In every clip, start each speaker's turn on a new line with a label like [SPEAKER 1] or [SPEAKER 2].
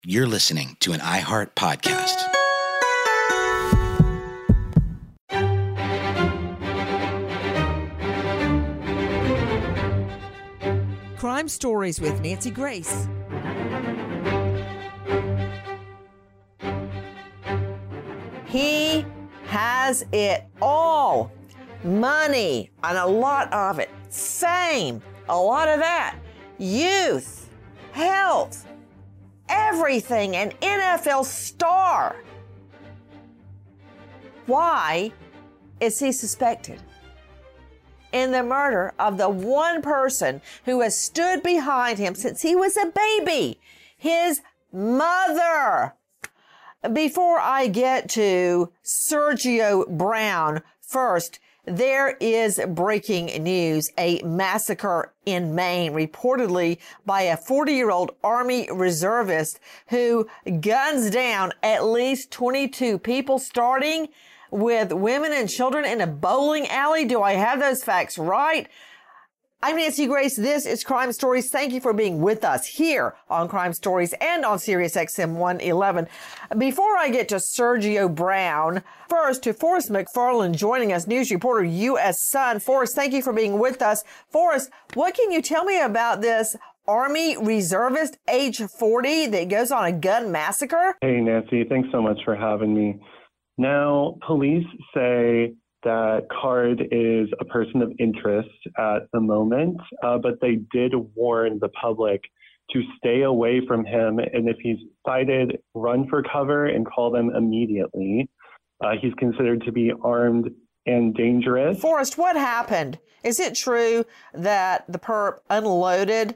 [SPEAKER 1] You're listening to an iHeart podcast.
[SPEAKER 2] Crime Stories with Nancy Grace. He has it all. Money, and a lot of it. Fame, a lot of that. Youth, health, everything. An NFL star. Why is he suspected in the murder of the one person who has stood behind him since he was a baby, his mother? Before I get to Sergio Brown, first, there is breaking news. A massacre in Maine, reportedly by a 40-year-old Army reservist who guns down at least 22 people, starting with women and children in a bowling alley. Do I have those facts right? I'm Nancy Grace. This is Crime Stories. Thank you for being with us here on Crime Stories and on Sirius XM 111. Before I get to Sergio Brown, first to Forrest McFarland joining us, news reporter, U.S. Sun. Forrest, thank you for being with us. Forrest, what can you tell me about this Army reservist, age 40, that goes on a gun massacre?
[SPEAKER 3] Hey, Nancy. Thanks so much for having me. Now, police say that Card is a person of interest at the moment, but they did warn the public to stay away from him, and if he's sighted, run for cover and call them immediately. He's considered to be armed and dangerous.
[SPEAKER 2] Forrest, what happened? Is it true that the perp unloaded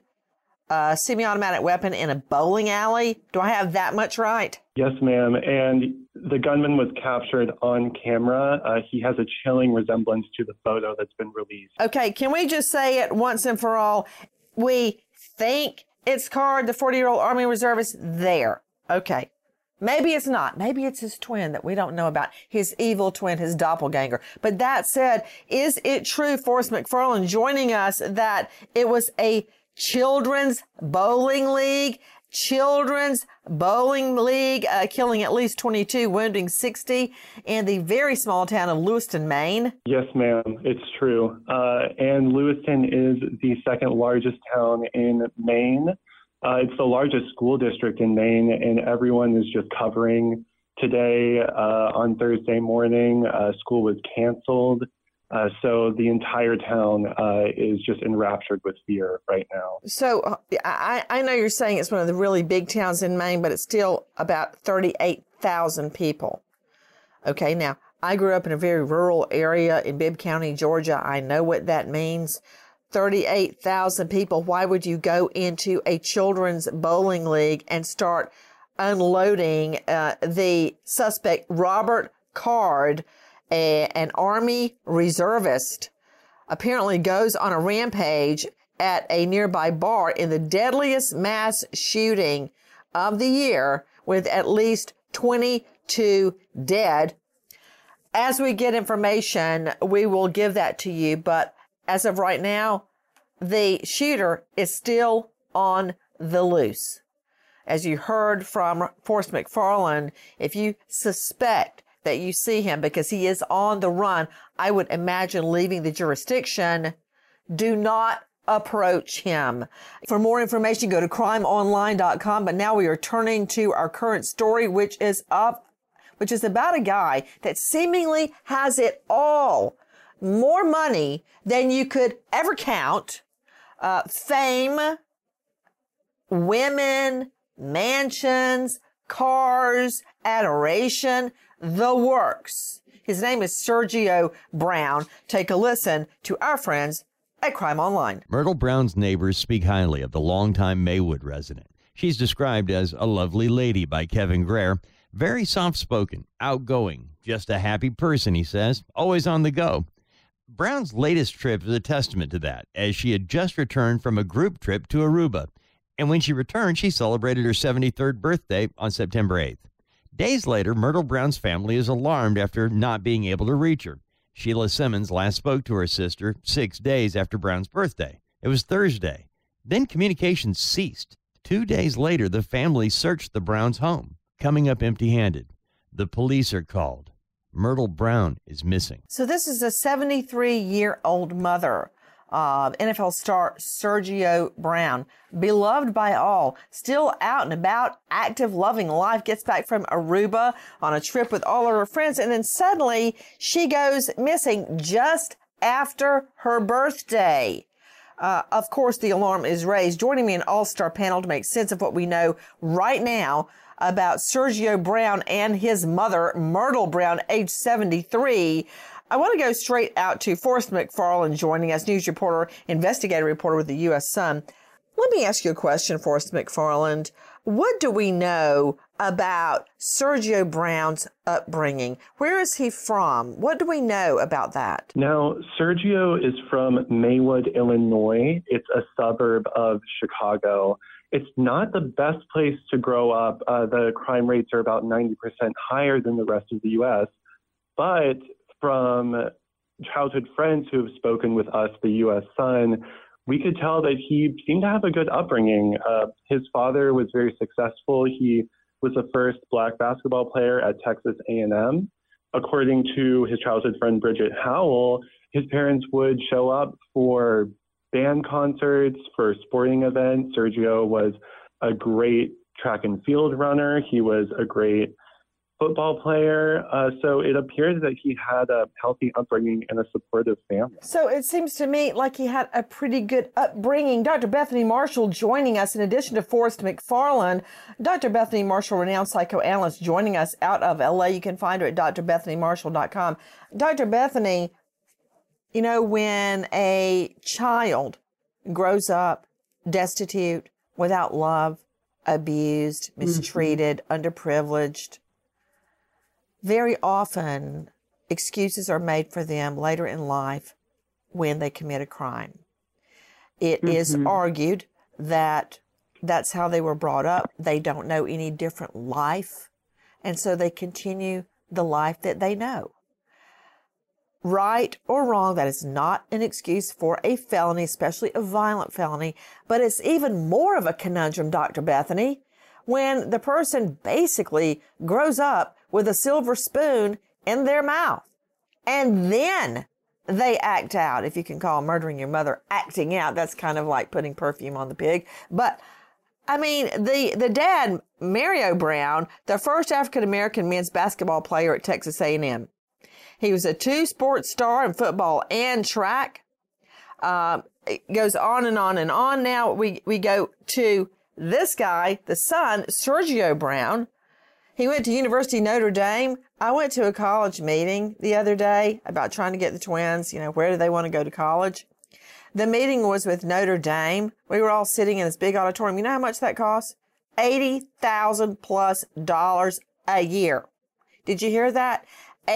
[SPEAKER 2] a semi-automatic weapon in a bowling alley? Do I have that much right?
[SPEAKER 3] Yes, ma'am. And the gunman was captured on camera. He has a chilling resemblance to the photo that's been released.
[SPEAKER 2] Okay, can we just say it once and for all? We think it's Card, the 40-year-old Army reservist, there. Okay. Maybe it's not. Maybe it's his twin that we don't know about. His evil twin, his doppelganger. But that said, is it true, Forrest McFarland joining us, that it was a children's bowling league? Children's bowling league, killing at least 22, wounding 60 in the very small town of Lewiston, Maine?
[SPEAKER 3] Yes, ma'am, it's true. And Lewiston is the second largest town in Maine. It's the largest school district in Maine, and everyone is just covering today. On Thursday morning, school was canceled. So the entire town is just enraptured with fear right now.
[SPEAKER 2] So I know you're saying it's one of the really big towns in Maine, but it's still about 38,000 people. Okay, now, I grew up in a very rural area in Bibb County, Georgia. I know what that means. 38,000 people. Why would you go into a children's bowling league and start unloading the suspect, Robert Card, an Army reservist, apparently goes on a rampage at a nearby bar in the deadliest mass shooting of the year, with at least 22 dead. As we get information, we will give that to you. But as of right now, the shooter is still on the loose. As you heard from Forrest McFarland, if you suspect that you see him because he is on the run, I would imagine leaving the jurisdiction, do not approach him. For more information, go to crimeonline.com. But now we are turning to our current story, which is about a guy that seemingly has it all. More money than you could ever count. Fame, women, mansions, cars, adoration, the works. His name is Sergio Brown. Take a listen to our friends at Crime Online.
[SPEAKER 4] Myrtle Brown's neighbors speak highly of the longtime Maywood resident. She's described as a lovely lady by Kevin Greer. Very soft-spoken, outgoing, just a happy person, he says, always on the go. Brown's latest trip is a testament to that, as she had just returned from a group trip to Aruba. And when she returned, she celebrated her 73rd birthday on September 8th. Days later, Myrtle Brown's family is alarmed after not being able to reach her. Sheila Simmons last spoke to her sister 6 days after Brown's birthday. It was Thursday. Then communication ceased. 2 days later, the family searched the Browns' home, coming up empty-handed. The police are called. Myrtle Brown is missing.
[SPEAKER 2] So this is a 73-year-old mother of NFL star Sergio Brown, beloved by all, still out and about, active, loving life, gets back from Aruba on a trip with all of her friends, and then suddenly she goes missing just after her birthday. Of course, the alarm is raised. Joining me an all-star panel to make sense of what we know right now about Sergio Brown and his mother, Myrtle Brown, age 73. I want to go straight out to Forrest McFarland joining us, news reporter, investigative reporter with the U.S. Sun. Let me ask you a question, Forrest McFarland. What do we know about Sergio Brown's upbringing? Where is he from? What do we know about that?
[SPEAKER 3] Now, Sergio is from Maywood, Illinois. It's a suburb of Chicago. It's not the best place to grow up. The crime rates are about 90% higher than the rest of the U.S. But from childhood friends who have spoken with us, the U.S. Sun, we could tell that he seemed to have a good upbringing. His father was very successful. He was the first Black basketball player at Texas A&M. According to his childhood friend Bridget Howell, his parents would show up for band concerts, for sporting events. Sergio was a great track and field runner. He was a great football player. So it appears that he had a healthy upbringing and a supportive family.
[SPEAKER 2] So it seems to me like he had a pretty good upbringing. Dr. Bethany Marshall joining us in addition to Forrest McFarland. Dr. Bethany Marshall, renowned psychoanalyst, joining us out of LA. You can find her at drbethanymarshall.com. Dr. Bethany, you know, when a child grows up destitute, without love, abused, mistreated, underprivileged, very often excuses are made for them later in life when they commit a crime. It is argued that that's how they were brought up. They don't know any different life, and so they continue the life that they know. Right or wrong, that is not an excuse for a felony, especially a violent felony, but it's even more of a conundrum, Dr. Bethany, when the person basically grows up with a silver spoon in their mouth, and then they act out. If you can call murdering your mother acting out, that's kind of like putting perfume on the pig. But I mean, the dad, Mario Brown, the first African-American men's basketball player at Texas A&M. He was a two-sport star in football and track. It goes on and on and on. Now we go to this guy, the son, Sergio Brown. He went to University of Notre Dame. I went to a college meeting the other day about trying to get the twins, you know, where do they want to go to college? The meeting was with Notre Dame. We were all sitting in this big auditorium. You know how much that costs? $80,000+ a year. Did you hear that?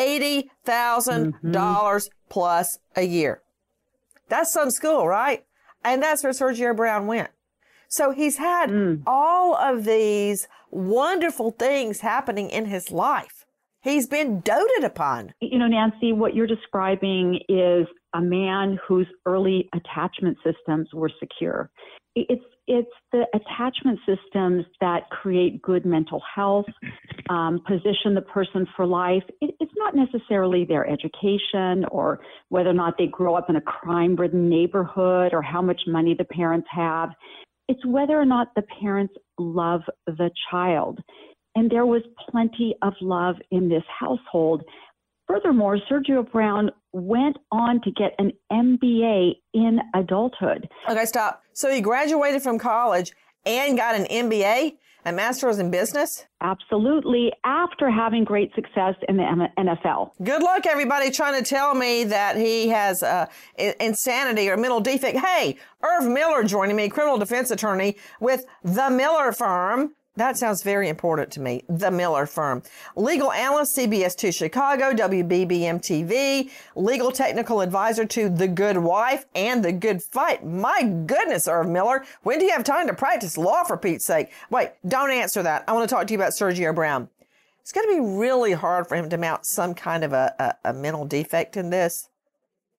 [SPEAKER 2] $80,000+ a year. That's some school, right? And that's where Sergio Brown went. So he's had all of these wonderful things happening in his life. He's been doted upon.
[SPEAKER 5] You know, Nancy, what you're describing is a man whose early attachment systems were secure. It's the attachment systems that create good mental health, position the person for life. It's not necessarily their education or whether or not they grow up in a crime-ridden neighborhood or how much money the parents have. It's whether or not the parents love the child. And there was plenty of love in this household. Furthermore, Sergio Brown went on to get an MBA in adulthood.
[SPEAKER 2] Okay, stop. So he graduated from college and got an MBA, a master's in business?
[SPEAKER 5] Absolutely, after having great success in the NFL.
[SPEAKER 2] Good luck, everybody, trying to tell me that he has insanity or mental defect. Hey, Irv Miller joining me, criminal defense attorney with the Miller Firm. That sounds very important to me. The Miller Firm. Legal analyst, CBS 2 Chicago, WBBM TV, legal technical advisor to The Good Wife and The Good Fight. My goodness, Irv Miller, when do you have time to practice law, for Pete's sake? Wait, don't answer that. I want to talk to you about Sergio Brown. It's going to be really hard for him to mount some kind of a mental defect in this.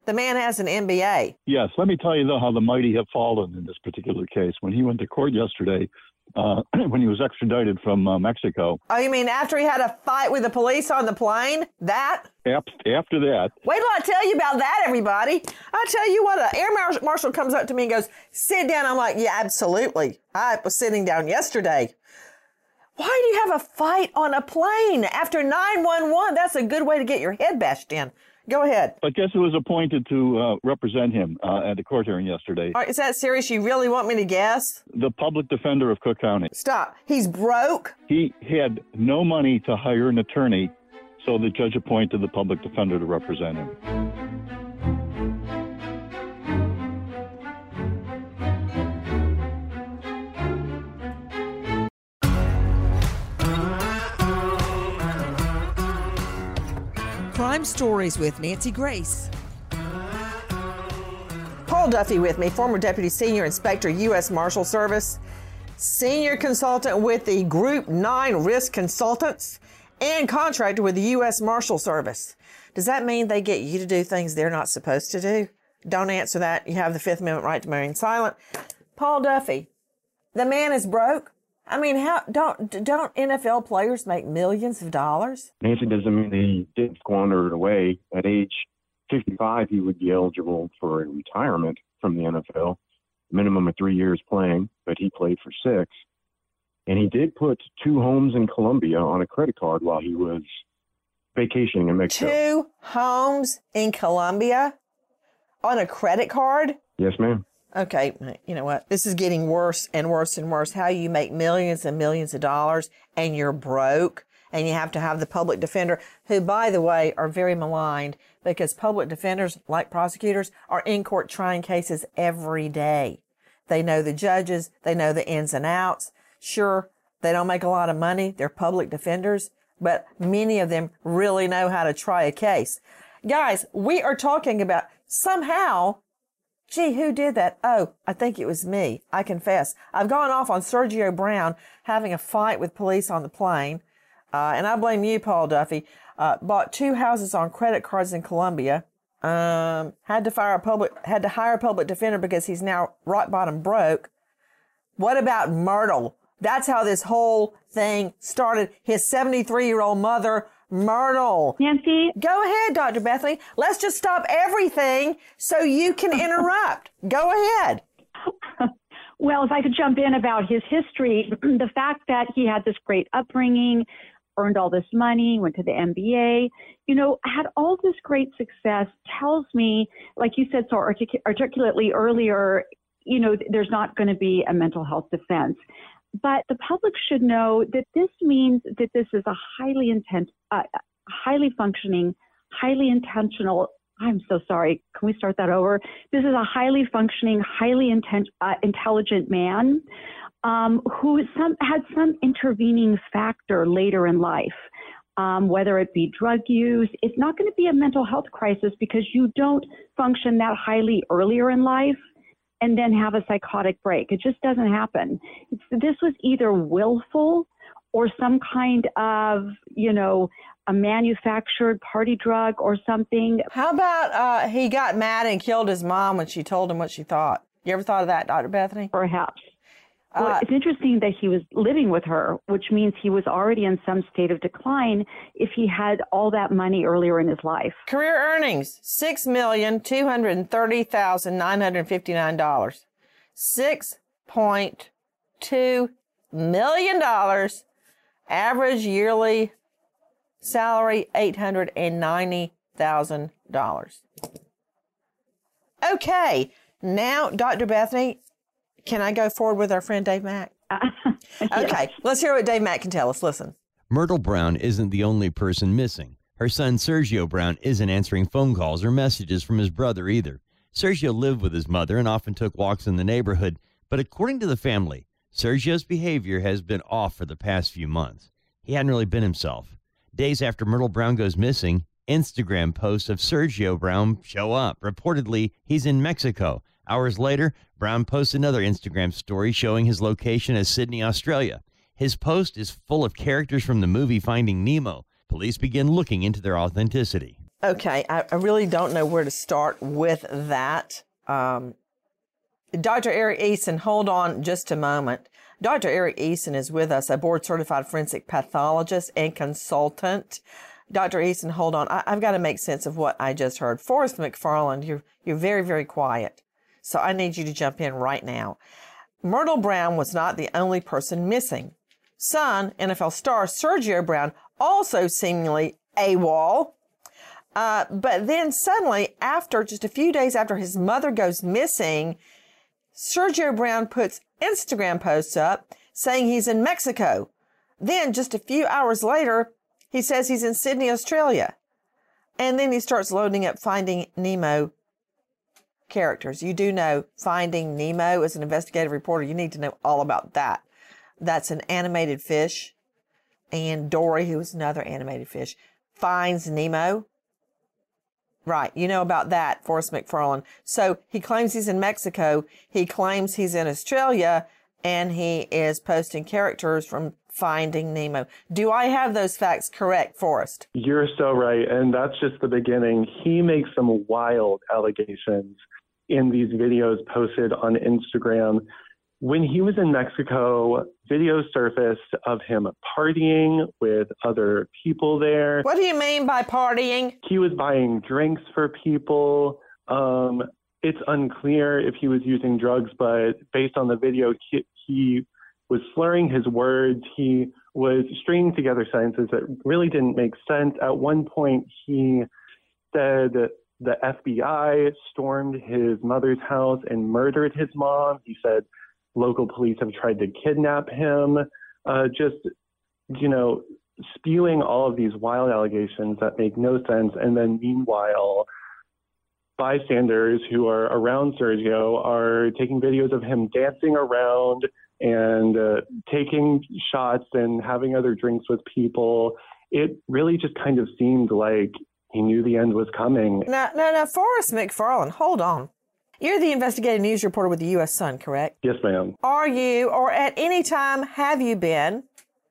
[SPEAKER 2] The man has an MBA.
[SPEAKER 6] Yes, let me tell you, though, how the mighty have fallen in this particular case. When he went to court yesterday, when he was extradited from Mexico.
[SPEAKER 2] Oh, you mean after he had a fight with the police on the plane? That?
[SPEAKER 6] After that.
[SPEAKER 2] Wait till I tell you about that, everybody. I tell you what, an air marshal comes up to me and goes, sit down. I'm like, yeah, absolutely. I was sitting down yesterday. Why do you have a fight on a plane after 911? That's a good way to get your head bashed in. Go ahead.
[SPEAKER 6] But guess who was appointed to represent him at the court hearing yesterday?
[SPEAKER 2] All right, is that serious? You really want me to guess?
[SPEAKER 6] The public defender of Cook County.
[SPEAKER 2] Stop. He's broke?
[SPEAKER 6] He had no money to hire an attorney, so the judge appointed the public defender to represent him.
[SPEAKER 7] Crime Stories with Nancy Grace.
[SPEAKER 2] Paul Duffy with me, former Deputy Senior Inspector, U.S. Marshal Service, Senior Consultant with the Group 9 Risk Consultants, and contractor with the U.S. Marshal Service. Does that mean they get you to do things they're not supposed to do? Don't answer that. You have the Fifth Amendment right to remain silent. Paul Duffy, the man is broke. I mean, how don't NFL players make millions of dollars?
[SPEAKER 8] Nancy, doesn't mean he didn't squander it away. At age 55, he would be eligible for a retirement from the NFL, minimum of 3 years playing, but he played for 6. And he did put 2 homes in Colombia on a credit card while he was vacationing in Mexico.
[SPEAKER 2] 2 homes in Colombia on a credit card?
[SPEAKER 8] Yes, ma'am.
[SPEAKER 2] Okay, you know what? This is getting worse and worse and worse. How you make millions and millions of dollars and you're broke and you have to have the public defender, who, by the way, are very maligned because public defenders, like prosecutors, are in court trying cases every day. They know the judges. They know the ins and outs. Sure, they don't make a lot of money. They're public defenders, but many of them really know how to try a case. Guys, we are talking about somehow, gee, who did that? Oh, I think it was me. I confess. I've gone off on Sergio Brown having a fight with police on the plane. And I blame you, Paul Duffy. Bought 2 houses on credit cards in Colombia. Had to hire a public defender because he's now rock bottom broke. What about Myrtle? That's how this whole thing started. His 73-year-old mother, Myrtle.
[SPEAKER 5] Nancy?
[SPEAKER 2] Go ahead, Dr. Bethany. Let's just stop everything so you can interrupt. Go ahead.
[SPEAKER 5] Well, if I could jump in about his history, the fact that he had this great upbringing, earned all this money, went to the MBA, had all this great success tells me, like you said so articulately earlier, there's not going to be a mental health defense. But the public should know that this means that this is a highly functioning, highly intentional. I'm so sorry. Can we start that over? This is a highly functioning, highly intelligent man who had some intervening factor later in life, whether it be drug use. It's not going to be a mental health crisis because you don't function that highly earlier in life and then have a psychotic break. It just doesn't happen. This was either willful or some kind of, a manufactured party drug or something.
[SPEAKER 2] How about he got mad and killed his mom when she told him what she thought? You ever thought of that, Dr. Bethany?
[SPEAKER 5] Perhaps. Well, it's interesting that he was living with her, which means he was already in some state of decline if he had all that money earlier in his life.
[SPEAKER 2] Career earnings, $6,230,959. $6.2 million. Average yearly salary, $890,000. Okay, now, Dr. Bethany, can I go forward with our friend Dave Mack? Okay, let's hear what Dave Mack can tell us. Listen.
[SPEAKER 4] Myrtle Brown isn't the only person missing. Her son, Sergio Brown, isn't answering phone calls or messages from his brother either. Sergio lived with his mother and often took walks in the neighborhood, but according to the family, Sergio's behavior has been off for the past few months. He hadn't really been himself. Days after Myrtle Brown goes missing, Instagram posts of Sergio Brown show up. Reportedly, he's in Mexico. Hours later, Brown posts another Instagram story showing his location as Sydney, Australia. His post is full of characters from the movie Finding Nemo. Police begin looking into their authenticity.
[SPEAKER 2] Okay, I really don't know where to start with that. Dr. Eric Eason, hold on just a moment. Dr. Eric Eason is with us, a board-certified forensic pathologist and consultant. Dr. Eason, hold on. I've got to make sense of what I just heard. Forrest McFarland, you're very, very quiet. So I need you to jump in right now. Myrtle Brown was not the only person missing. Son, NFL star Sergio Brown, also seemingly AWOL. But then suddenly, just a few days after his mother goes missing, Sergio Brown puts Instagram posts up saying he's in Mexico. Then just a few hours later, he says he's in Sydney, Australia. And then he starts loading up Finding Nemo characters. You do know Finding Nemo as an investigative reporter. You need to know all about that. That's an animated fish. And Dory, who is another animated fish, finds Nemo. Right, you know about that, Forrest McFarland. So he claims he's in Mexico, he claims he's in Australia, and he is posting characters from Finding Nemo. Do I have those facts correct, Forrest?
[SPEAKER 3] You're so right, and that's just the beginning. He makes some wild allegations in these videos posted on Instagram. When he was in Mexico, videos surfaced of him partying with other people there.
[SPEAKER 2] What do you mean by partying?
[SPEAKER 3] He was buying drinks for people. It's unclear if he was using drugs, but based on the video, he was slurring his words. He was stringing together sentences that really didn't make sense. At one point, he said the FBI stormed his mother's house and murdered his mom. He said local police have tried to kidnap him, spewing all of these wild allegations that make no sense. And then meanwhile, bystanders who are around Sergio are taking videos of him dancing around and taking shots and having other drinks with people. It really just kind of seemed like he knew the end was coming.
[SPEAKER 2] Now, Forrest McFarland, hold on. You're the investigative news reporter with the U.S. Sun, correct?
[SPEAKER 3] Yes, ma'am.
[SPEAKER 2] Are you, or at any time have you been,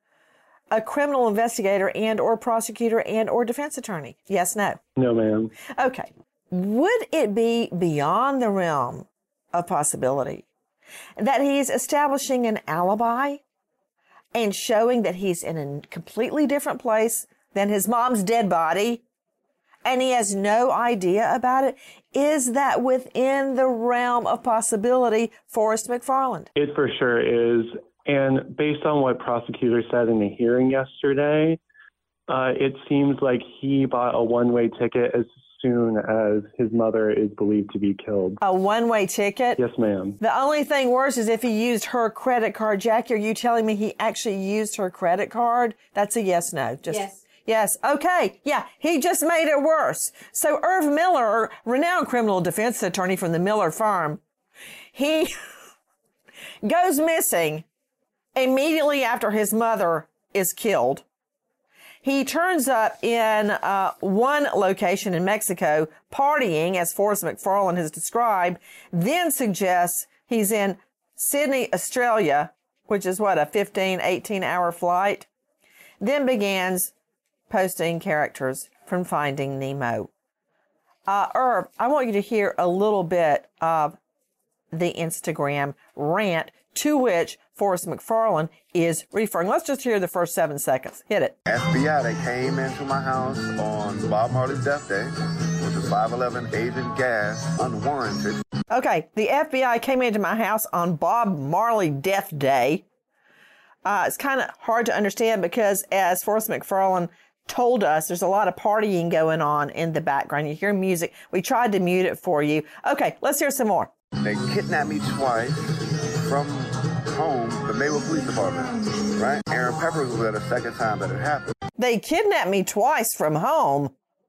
[SPEAKER 2] a criminal investigator and or prosecutor and or defense attorney? Yes, no?
[SPEAKER 3] No, ma'am.
[SPEAKER 2] Okay. Would it be beyond the realm of possibility that he's establishing an alibi and showing that he's in a completely different place than his mom's dead body, and he has no idea about it? Is that within the realm of possibility, Forrest McFarland?
[SPEAKER 3] It for sure is. And based on what prosecutors said in the hearing yesterday, it seems like he bought a one-way ticket as soon as his mother is believed to be killed.
[SPEAKER 2] A one-way ticket?
[SPEAKER 3] Yes, ma'am.
[SPEAKER 2] The only thing worse is if he used her credit card. Jackie, are you telling me he actually used her credit card? That's a yes-no.
[SPEAKER 9] Yes.
[SPEAKER 2] Yes. Okay. Yeah. He just made it worse. So Irv Miller, renowned criminal defense attorney from the Miller firm, he goes missing immediately after his mother is killed. He turns up in one location in Mexico, partying, as Forrest McFarland has described, then suggests he's in Sydney, Australia, which is what, a 15, 18-hour flight, then begins posting characters from Finding Nemo. Irv, I want you to hear a little bit of the Instagram rant to which Forrest McFarland is referring. Let's just hear the first 7 seconds. Hit it.
[SPEAKER 10] FBI, they came into my house on Bob Marley's death day with the 511 Agent gas, unwarranted.
[SPEAKER 2] Okay, the FBI came into my house on Bob Marley death day. It's kind of hard to understand because, as Forrest McFarland told us, there's a lot of partying going on in the background. You hear music. We tried to mute it for you. Okay, let's hear some more.
[SPEAKER 10] They kidnapped me twice from home, the Maywood Police Department, right? Aaron Peppers was there the second time that it happened. They
[SPEAKER 2] kidnapped me twice from home.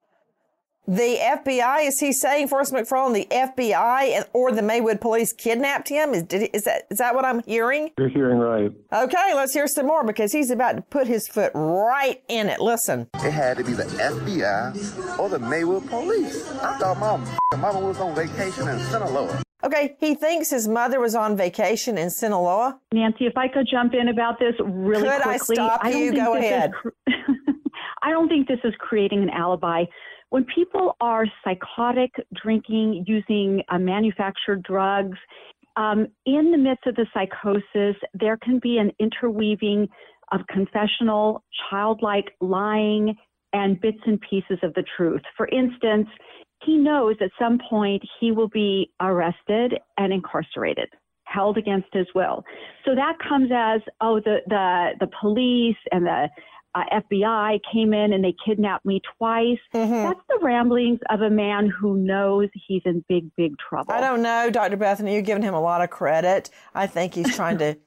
[SPEAKER 2] The FBI, is he saying, Forrest McFarland, the FBI or the Maywood Police kidnapped him? Is that what I'm hearing?
[SPEAKER 3] You're hearing right.
[SPEAKER 2] Okay, let's hear some more because he's about to put his foot right in it. Listen.
[SPEAKER 10] It had to be the FBI or the Maywood Police. I thought mama was on vacation in Sinaloa.
[SPEAKER 2] Okay, he thinks his mother was on vacation in Sinaloa.
[SPEAKER 5] Nancy, if I could jump in about this really quickly.
[SPEAKER 2] Could I stop you? Go ahead.
[SPEAKER 5] I don't think this is creating an alibi. when people are psychotic, drinking, using manufactured drugs, in the midst of the psychosis, there can be an interweaving of confessional, childlike lying, and bits and pieces of the truth. For instance, he knows at some point he will be arrested and incarcerated, held against his will. So that comes as, the police and the FBI came in and they kidnapped me twice. That's the ramblings of a man who knows he's in big, big trouble.
[SPEAKER 2] I don't know, Dr. Bethany, you're giving him a lot of credit. I think he's trying to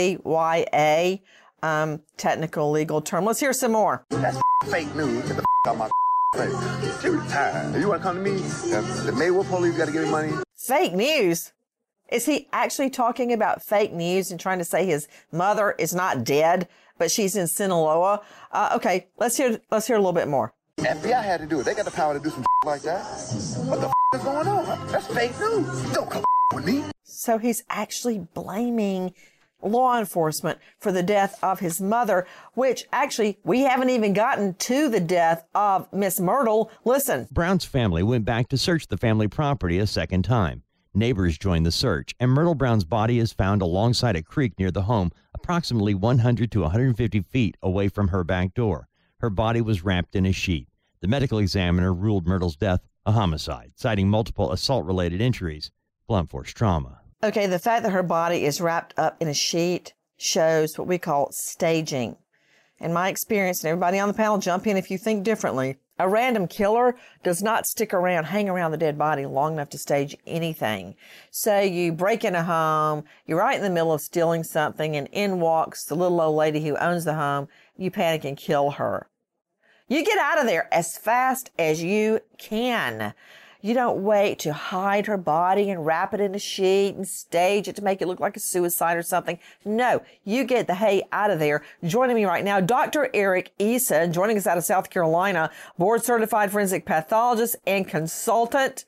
[SPEAKER 2] CYA, technical legal term. Let's hear some more.
[SPEAKER 10] That's fake news. Get the out my face. She retired. You want to come to me? The Maywood police got to give me money.
[SPEAKER 2] Fake news? Is he actually talking about fake news and trying to say his mother is not dead, but she's in Sinaloa? Okay, let's hear a little bit more.
[SPEAKER 10] FBI had to do it. They got the power to do some like that. What the is going on? That's fake news. Don't come with me.
[SPEAKER 2] So he's actually blaming law enforcement for the death of his mother, which actually we haven't even gotten to the death of Miss Myrtle. Listen.
[SPEAKER 4] Brown's family went back to search the family property a second time. Neighbors joined the search, and Myrtle Brown's body is found alongside a creek near the home, approximately 100 to 150 feet away from her back door. Her body was wrapped in a sheet. The medical examiner ruled Myrtle's death a homicide, citing multiple assault-related injuries, blunt force trauma.
[SPEAKER 2] Okay, the fact that her body is wrapped up in a sheet shows what we call staging. In my experience, and everybody on the panel, jump in if you think differently, a random killer does not hang around the dead body long enough to stage anything. So you break in a home, you're right in the middle of stealing something, and in walks the little old lady who owns the home. You panic and kill her. You get out of there as fast as you can. You don't wait to hide her body and wrap it in a sheet and stage it to make it look like a suicide or something. No, you get the hay out of there. Joining me right now, Dr. Eric Eason, joining us out of South Carolina, board-certified forensic pathologist and consultant.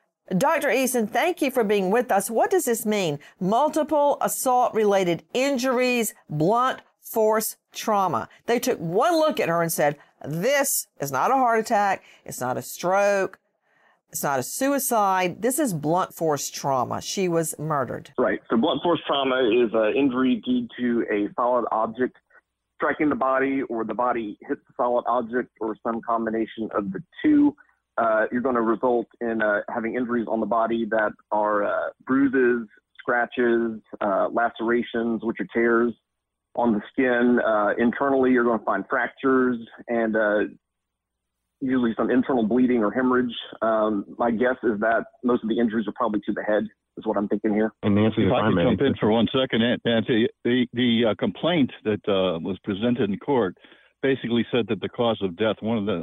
[SPEAKER 2] Dr. Eason, thank you for being with us. What does this mean? Multiple assault-related injuries, blunt force trauma. They took one look at her and said, this is not a heart attack. It's not a stroke. It's not a suicide. This is blunt force trauma. She was murdered.
[SPEAKER 9] Right. So blunt force trauma is an injury due to a solid object striking the body, or the body hits the solid object, or some combination of the two. You're going to result in having injuries on the body that are bruises, scratches, lacerations, which are tears on the skin. Internally, you're going to find fractures and usually some internal bleeding or hemorrhage. My guess is that most of the injuries are probably to the head, is what I'm thinking here.
[SPEAKER 6] And Nancy, if I could jump in for 1 second, Nancy, the complaint that was presented in court basically said that the cause of death, one of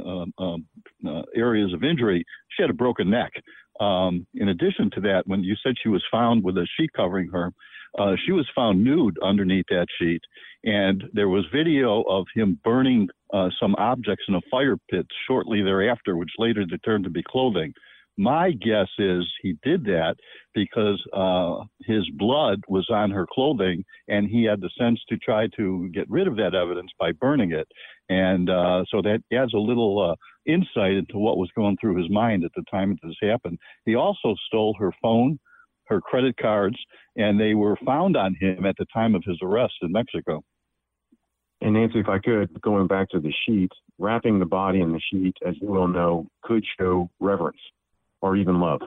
[SPEAKER 6] the areas of injury, she had a broken neck. In addition to that, when you said she was found with a sheet covering her, she was found nude underneath that sheet. And there was video of him burning some objects in a fire pit shortly thereafter, which later turned to be clothing. My guess is he did that because his blood was on her clothing, and he had the sense to try to get rid of that evidence by burning it. And so that adds a little insight into what was going through his mind at the time that this happened. He also stole her phone, her credit cards, and they were found on him at the time of his arrest in Mexico.
[SPEAKER 8] And Nancy, if I could, going back to the sheet, wrapping the body in the sheet, as you well know, could show reverence or even love,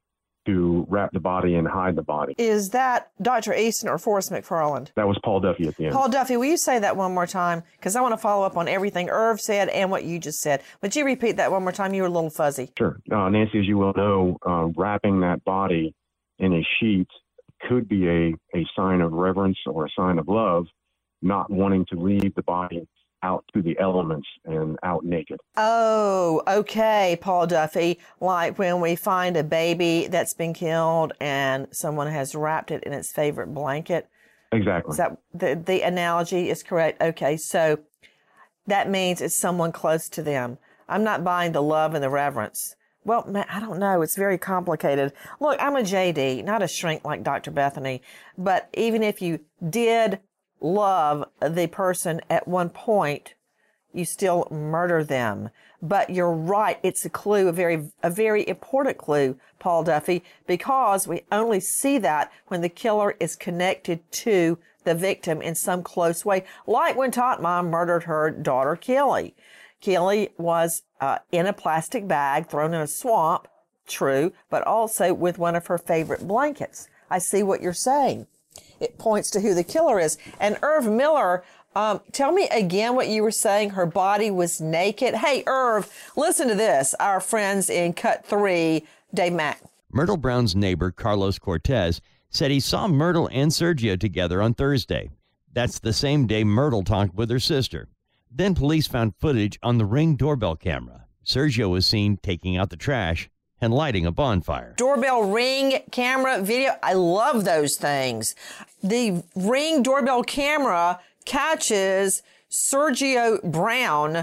[SPEAKER 8] to wrap the body and hide the body.
[SPEAKER 2] Is that Dr. Eason or Forrest McFarland?
[SPEAKER 8] That was Paul Duffy at the end.
[SPEAKER 2] Paul Duffy, will you say that one more time? Because I want to follow up on everything Irv said and what you just said. Would you repeat that one more time? You were a little fuzzy.
[SPEAKER 8] Sure. Nancy, as you well know, wrapping that body in a sheet could be a sign of reverence or a sign of love, not wanting to leave the body out to the elements and out naked.
[SPEAKER 2] Oh, okay, Paul Duffy. Like when we find a baby that's been killed and someone has wrapped it in its favorite blanket.
[SPEAKER 8] Exactly.
[SPEAKER 2] Is that the analogy is correct? Okay, so that means it's someone close to them. I'm not buying the love and the reverence. Well, man, I don't know. It's very complicated. Look, I'm a JD, not a shrink like Dr. Bethany. But even if you did love the person at one point, you still murder them. But you're right, it's a clue, a very important clue, Paul Duffy, because we only see that when the killer is connected to the victim in some close way, like when Tot Mom murdered her daughter, Kelly. Kelly was in a plastic bag thrown in a swamp, true, but also with one of her favorite blankets. I see what you're saying. It points to who the killer is. And Irv Miller, tell me again what you were saying. Her body was naked. Hey, Irv, listen to this. Our friends in Cut 3, Dave Mack.
[SPEAKER 4] Myrtle Brown's neighbor, Carlos Cortez, said he saw Myrtle and Sergio together on Thursday. That's the same day Myrtle talked with her sister. Then police found footage on the Ring doorbell camera. Sergio was seen taking out the trash and lighting a bonfire.
[SPEAKER 2] Doorbell Ring camera video. I love those things. The Ring doorbell camera catches Sergio Brown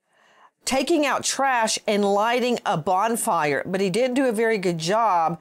[SPEAKER 2] taking out trash and lighting a bonfire, but he didn't do a very good job.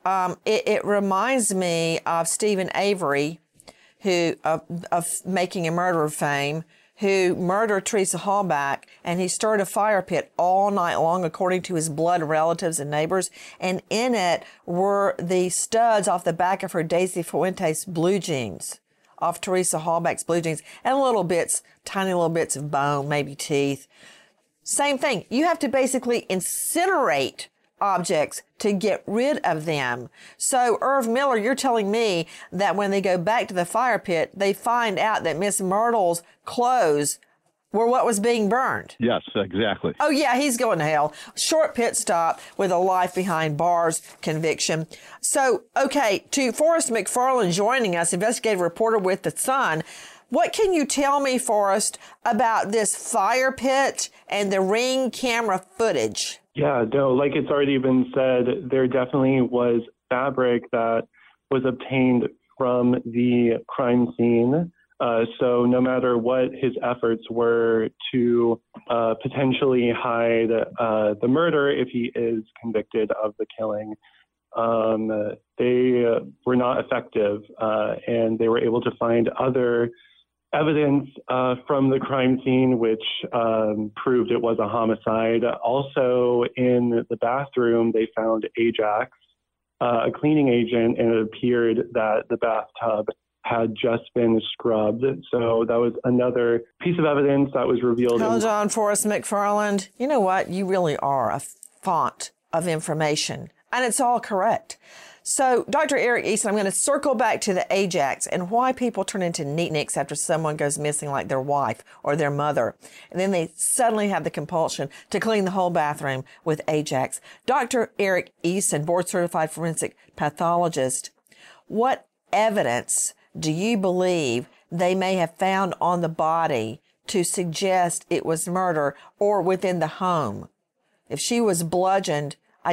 [SPEAKER 2] It reminds me of Stephen Avery, who of Making a Murderer fame, who murdered Teresa Halbach, and he stirred a fire pit all night long, according to his blood relatives and neighbors. And in it were the studs off the back of her Daisy Fuentes blue jeans, off Teresa Halbach's blue jeans, and little bits, tiny little bits of bone, maybe teeth. Same thing. You have to basically incinerate objects to get rid of them. So, Irv Miller, you're telling me that when they go back to the fire pit, they find out that Miss Myrtle's clothes were what was being burned.
[SPEAKER 6] Yes, exactly.
[SPEAKER 2] Oh, yeah, he's going to hell. Short pit stop with a life behind bars conviction. So, okay, to Forrest McFarland joining us, investigative reporter with The Sun. What can you tell me, Forrest, about this fire pit and the Ring camera footage?
[SPEAKER 3] Yeah, no, like it's already been said, there definitely was fabric that was obtained from the crime scene. So no matter what his efforts were to potentially hide the murder, if he is convicted of the killing, they were not effective, and they were able to find other evidence from the crime scene, which proved it was a homicide. Also, in the bathroom, they found Ajax, a cleaning agent, and it appeared that the bathtub had just been scrubbed. So that was another piece of evidence that was revealed.
[SPEAKER 2] Hold on, Forrest McFarland. You know what? You really are a font of information, and it's all correct. So, Dr. Eric Eason, I'm going to circle back to the Ajax and why people turn into neatniks after someone goes missing, like their wife or their mother. And then they suddenly have the compulsion to clean the whole bathroom with Ajax. Dr. Eric Eason, board-certified forensic pathologist, what evidence do you believe they may have found on the body to suggest it was murder or within the home? If she was bludgeoned,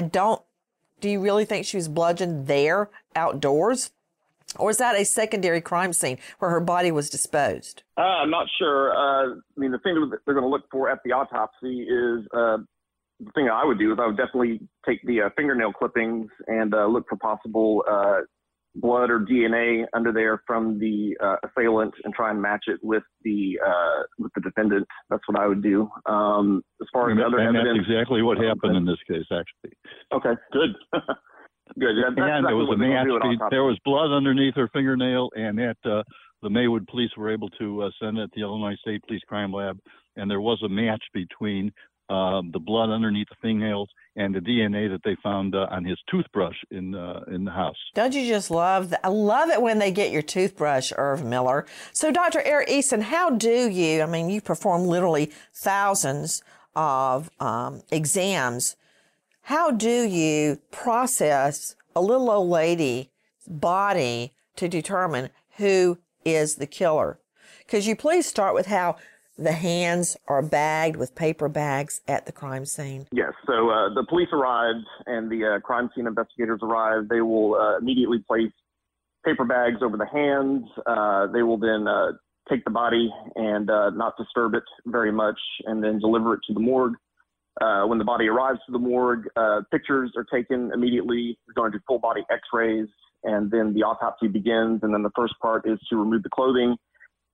[SPEAKER 2] do you really think she was bludgeoned there, outdoors? Or is that a secondary crime scene where her body was disposed?
[SPEAKER 9] I'm not sure. I mean, the thing that they're going to look for at the autopsy is the thing I would do is I would definitely take the fingernail clippings and look for possible blood or DNA under there from the assailant and try and match it with the defendant. That's what I would do. As far as other evidence,
[SPEAKER 6] that's exactly what happened in this case, actually.
[SPEAKER 9] Okay, good. Good.
[SPEAKER 6] And there was a match. There was blood underneath her fingernail, and that the Maywood police were able to send it to the Illinois State Police Crime Lab, and there was a match between the blood underneath the fingernails and the DNA that they found on his toothbrush in the house.
[SPEAKER 2] Don't you just love that? I love it when they get your toothbrush, Irv Miller. So, Dr. Eric Eason, how do you, I mean, you perform literally thousands of exams. How do you process a little old lady's body to determine who is the killer? Could you please start with how the hands are bagged with paper bags at the crime scene?
[SPEAKER 9] Yes. So the police arrived and the crime scene investigators arrived. They will immediately place paper bags over the hands. They will then take the body and not disturb it very much and then deliver it to the morgue. When the body arrives to the morgue, pictures are taken immediately. We're going to do full body x-rays, and then the autopsy begins. And then the first part is to remove the clothing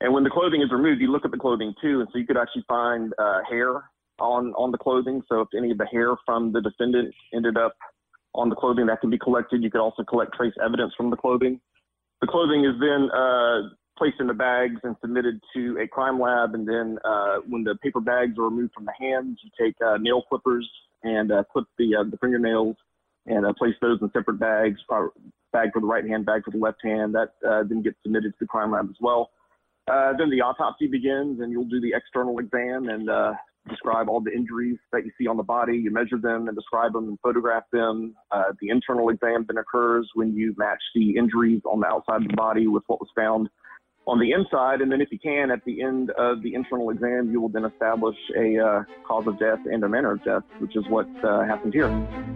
[SPEAKER 9] And when the clothing is removed, you look at the clothing too, and so you could actually find hair on the clothing. So if any of the hair from the defendant ended up on the clothing, that can be collected. You could also collect trace evidence from the clothing. The clothing is then placed in the bags and submitted to a crime lab. And then when the paper bags are removed from the hands, you take nail clippers and clip the fingernails and place those in separate bags, bag for the right hand, bag for the left hand. That then gets submitted to the crime lab as well. Then the autopsy begins, and you'll do the external exam and describe all the injuries that you see on the body. You measure them and describe them and photograph them. The internal exam then occurs when you match the injuries on the outside of the body with what was found on the inside. And then if you can, at the end of the internal exam, you will then establish a cause of death and a manner of death, which is what happened here.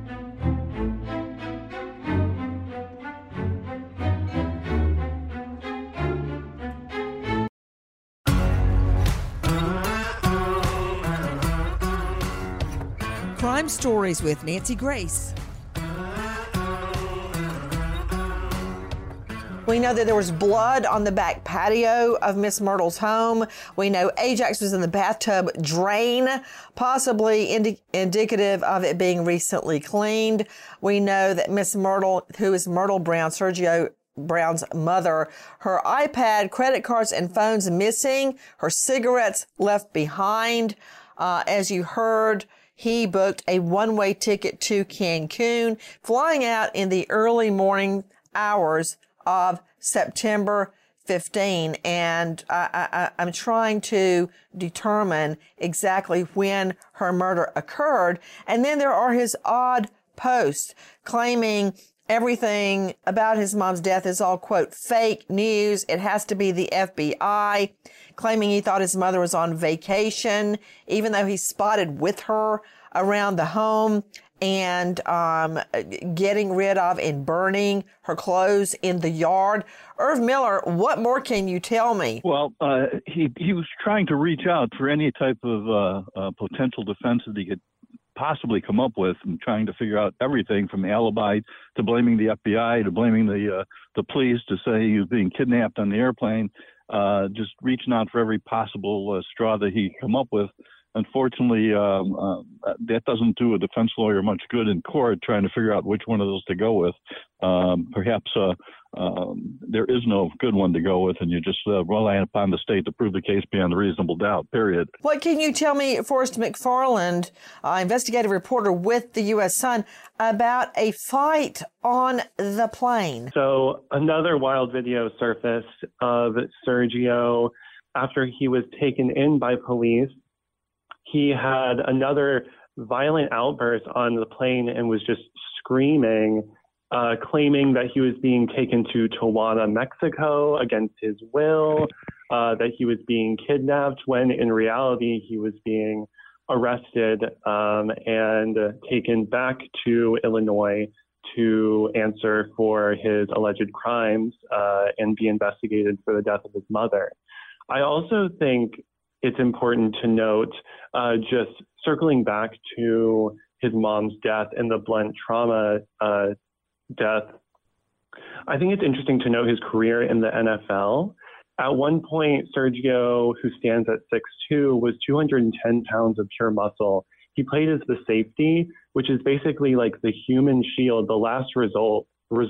[SPEAKER 7] Crime Stories with Nancy Grace.
[SPEAKER 2] We know that there was blood on the back patio of Miss Myrtle's home. We know Ajax was in the bathtub drain, possibly indicative of it being recently cleaned. We know that Miss Myrtle, who is Myrtle Brown, Sergio Brown's mother, her iPad, credit cards, and phones missing, her cigarettes left behind. As you heard, he booked a one-way ticket to Cancun, flying out in the early morning hours of September 15. And I'm trying to determine exactly when her murder occurred. And then there are his odd posts claiming everything about his mom's death is all, quote, fake news. It has to be the FBI, claiming he thought his mother was on vacation, even though he's spotted with her around the home, and getting rid of and burning her clothes in the yard. Irv Miller, what more can you tell me?
[SPEAKER 6] Well, he was trying to reach out for any type of potential defense that he could possibly come up with, and trying to figure out everything from the alibi to blaming the FBI to blaming the police to say he was being kidnapped on the airplane, just reaching out for every possible straw that he could come up with. Unfortunately, that doesn't do a defense lawyer much good in court, trying to figure out which one of those to go with. Perhaps there is no good one to go with, and you just rely upon the state to prove the case beyond a reasonable doubt, period.
[SPEAKER 2] What can you tell me, Forrest McFarland, investigative reporter with the U.S. Sun, about a fight on the plane?
[SPEAKER 3] So another wild video surfaced of Sergio after he was taken in by police. He had another violent outburst on the plane and was just screaming, claiming that he was being taken to Tijuana, Mexico against his will, that he was being kidnapped, when in reality he was being arrested and taken back to Illinois to answer for his alleged crimes and be investigated for the death of his mother. I also think it's important to note, just circling back to his mom's death and the blunt trauma death, I think it's interesting to note his career in the NFL. At one point, Sergio, who stands at 6'2", was 210 pounds of pure muscle. He played as the safety, which is basically like the human shield, the last resort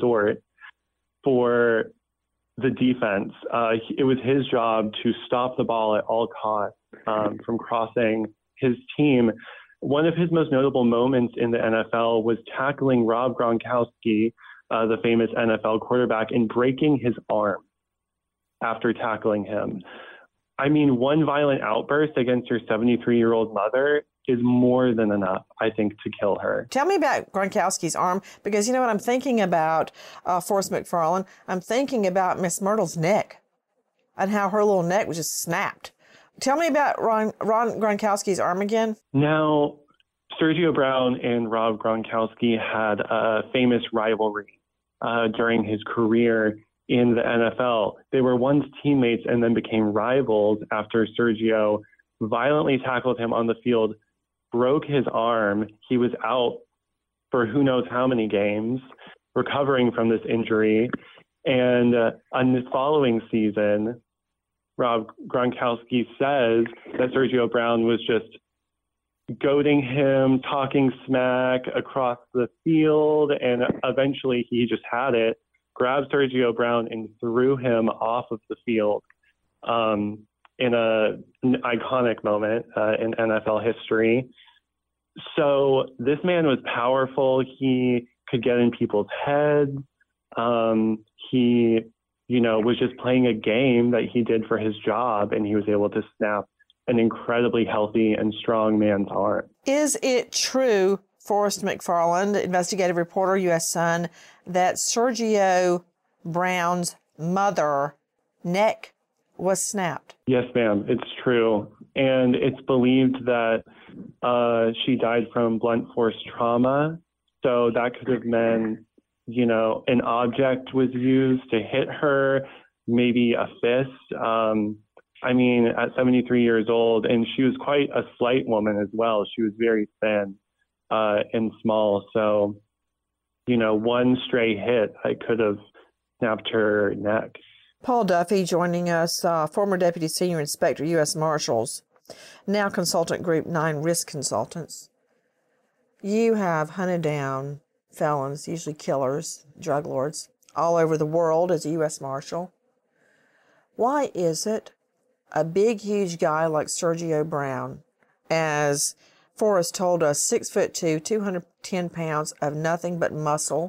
[SPEAKER 3] for the defense. It was his job to stop the ball at all costs from crossing his team. One of his most notable moments in the NFL was tackling Rob Gronkowski, the famous NFL quarterback, and breaking his arm after tackling him. I mean, one violent outburst against your 73-year-old mother is more than enough, I think, to kill her.
[SPEAKER 2] Tell me about Gronkowski's arm, because you know what I'm thinking about, Forrest McFarland? I'm thinking about Miss Myrtle's neck and how her little neck was just snapped. Tell me about Ron Gronkowski's arm again.
[SPEAKER 3] Now, Sergio Brown and Rob Gronkowski had a famous rivalry during his career in the NFL. They were once teammates and then became rivals after Sergio violently tackled him on the field, broke his arm. He was out for who knows how many games, recovering from this injury. And on the following season, Rob Gronkowski says that Sergio Brown was just goading him, talking smack across the field, and eventually he just had it, grabbed Sergio Brown and threw him off of the field in an iconic moment in NFL history. So this man was powerful. He could get in people's heads. He, was just playing a game that he did for his job, and he was able to snap an incredibly healthy and strong man's arm.
[SPEAKER 2] Is it true, Forrest McFarland, investigative reporter, U.S. Sun, that Sergio Brown's mother neck was snapped?
[SPEAKER 3] Yes, ma'am. It's true. And it's believed that she died from blunt force trauma. So that could have meant, an object was used to hit her, maybe a fist. At 73 years old, and she was quite a slight woman as well. She was very thin and small. So, one stray hit, I could have snapped her neck.
[SPEAKER 2] Paul Duffy joining us, former Deputy Senior Inspector, U.S. Marshals, now Consultant Group 9 Risk Consultants. You have hunted down felons, usually killers, drug lords, all over the world as a U.S. Marshal. Why is it a big, huge guy like Sergio Brown, as Forrest told us, 6'2", 210 pounds of nothing but muscle,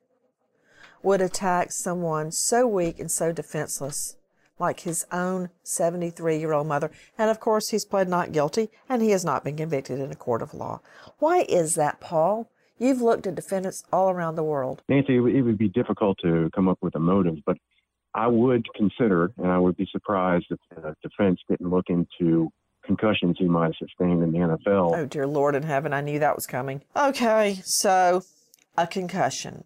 [SPEAKER 2] would attack someone so weak and so defenseless, like his own 73-year-old mother? And of course, he's pled not guilty, and he has not been convicted in a court of law. Why is that, Paul? You've looked at defendants all around the world.
[SPEAKER 8] Nancy, it would be difficult to come up with a motive, but I would consider, and I would be surprised if the defense didn't look into concussions he might have sustained in the NFL.
[SPEAKER 2] Oh, dear Lord in heaven, I knew that was coming. Okay, so a concussion.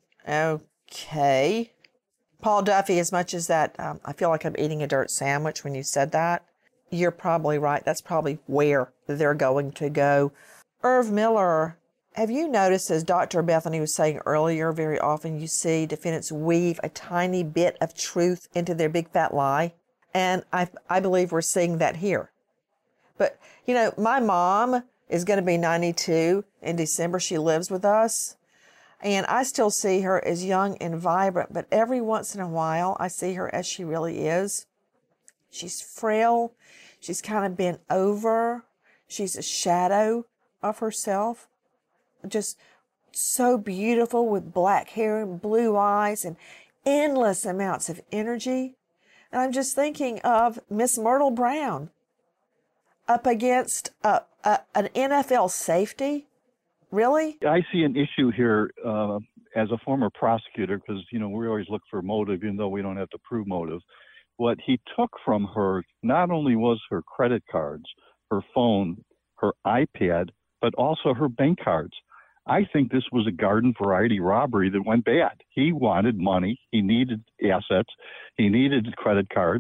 [SPEAKER 2] Okay. Paul Duffy, as much as that, I feel like I'm eating a dirt sandwich when you said that. You're probably right. That's probably where they're going to go. Irv Miller, have you noticed, as Dr. Bethany was saying earlier, very often you see defendants weave a tiny bit of truth into their big fat lie? And I believe we're seeing that here. But, my mom is going to be 92 in December. She lives with us. And I still see her as young and vibrant, but every once in a while I see her as she really is. She's frail. She's kind of bent over. She's a shadow of herself. Just so beautiful with black hair and blue eyes and endless amounts of energy. And I'm just thinking of Miss Myrtle Brown up against an NFL safety. Really?
[SPEAKER 6] I see an issue here as a former prosecutor, because, we always look for motive, even though we don't have to prove motive. What he took from her not only was her credit cards, her phone, her iPad, but also her bank cards. I think this was a garden variety robbery that went bad. He wanted money. He needed assets. He needed credit cards.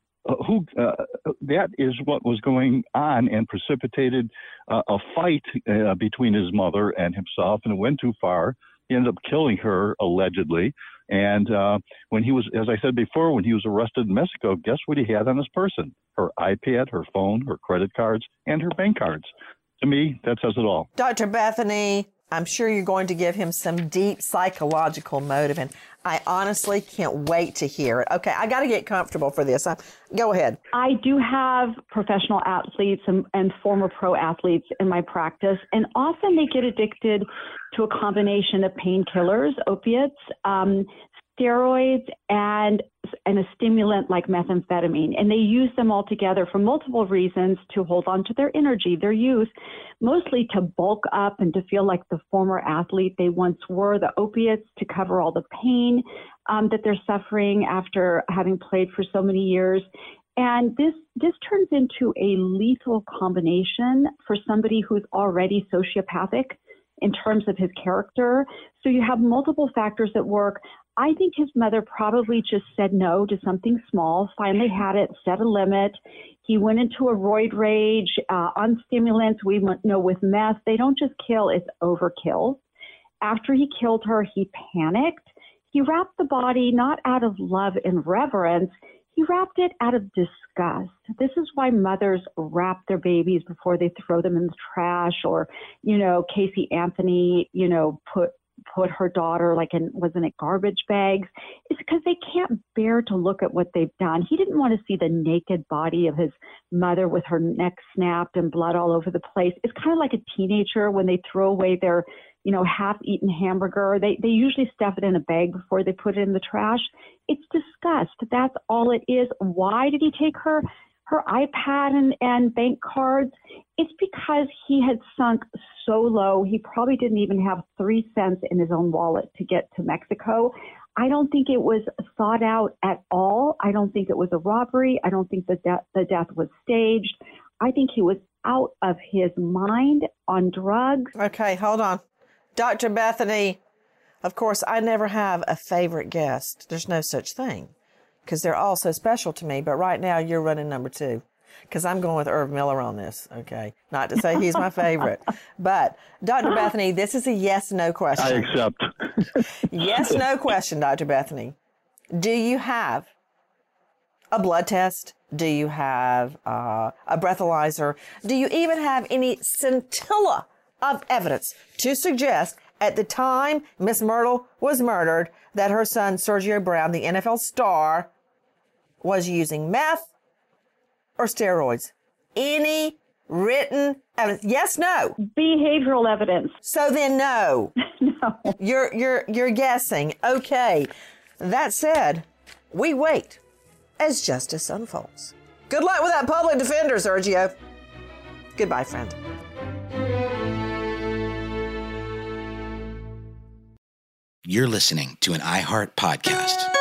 [SPEAKER 6] That is what was going on, and precipitated a fight between his mother and himself, and it went too far. He ended up killing her, allegedly. And when he was, as I said before, when he was arrested in Mexico, guess what he had on his person? Her iPad, her phone, her credit cards, and her bank cards. To me, that says it all.
[SPEAKER 2] Dr. Bethany, I'm sure you're going to give him some deep psychological motive, and I honestly can't wait to hear it. Okay, I got to get comfortable for this. Go ahead.
[SPEAKER 5] I do have professional athletes and former pro athletes in my practice, and often they get addicted to a combination of painkillers, opiates, steroids, and a stimulant like methamphetamine. And they use them all together for multiple reasons: to hold on to their energy, their youth, mostly to bulk up and to feel like the former athlete they once were, the opiates to cover all the pain that they're suffering after having played for so many years. And this turns into a lethal combination for somebody who's already sociopathic in terms of his character. So you have multiple factors at work. I think his mother probably just said no to something small, finally had it, set a limit. He went into a roid rage on stimulants. We know with meth, they don't just kill, it's overkill. After he killed her, he panicked. He wrapped the body not out of love and reverence. He wrapped it out of disgust. This is why mothers wrap their babies before they throw them in the trash, or, Casey Anthony, put her daughter wasn't it garbage bags? It's because they can't bear to look at what they've done. He didn't want to see the naked body of his mother with her neck snapped and blood all over the place. It's kind of like a teenager when they throw away their, half-eaten hamburger. They usually stuff it in a bag before they put it in the trash. It's disgust. That's all it is. Why did he take her iPad and bank cards? It's because he had sunk so low. He probably didn't even have 3 cents in his own wallet to get to Mexico. I don't think it was thought out at all. I don't think it was a robbery. I don't think the death was staged. I think he was out of his mind on drugs.
[SPEAKER 2] Okay, hold on. Dr. Bethany, of course, I never have a favorite guest. There's no such thing, because they're all so special to me. But right now, you're running number 2, because I'm going with Irv Miller on this, okay? Not to say he's my favorite. But, Dr. Bethany, this is a yes-no question.
[SPEAKER 6] I accept.
[SPEAKER 2] Yes-no question, Dr. Bethany. Do you have a blood test? Do you have a breathalyzer? Do you even have any scintilla of evidence to suggest at the time Miss Myrtle was murdered that her son, Sergio Brown, the NFL star, was using meth or steroids? Any written evidence? Yes, no?
[SPEAKER 5] Behavioral evidence.
[SPEAKER 2] So then no.
[SPEAKER 5] No.
[SPEAKER 2] You're guessing. Okay. That said, we wait as justice unfolds. Good luck with that public defender, Sergio. Goodbye, friend.
[SPEAKER 1] You're listening to an iHeart podcast.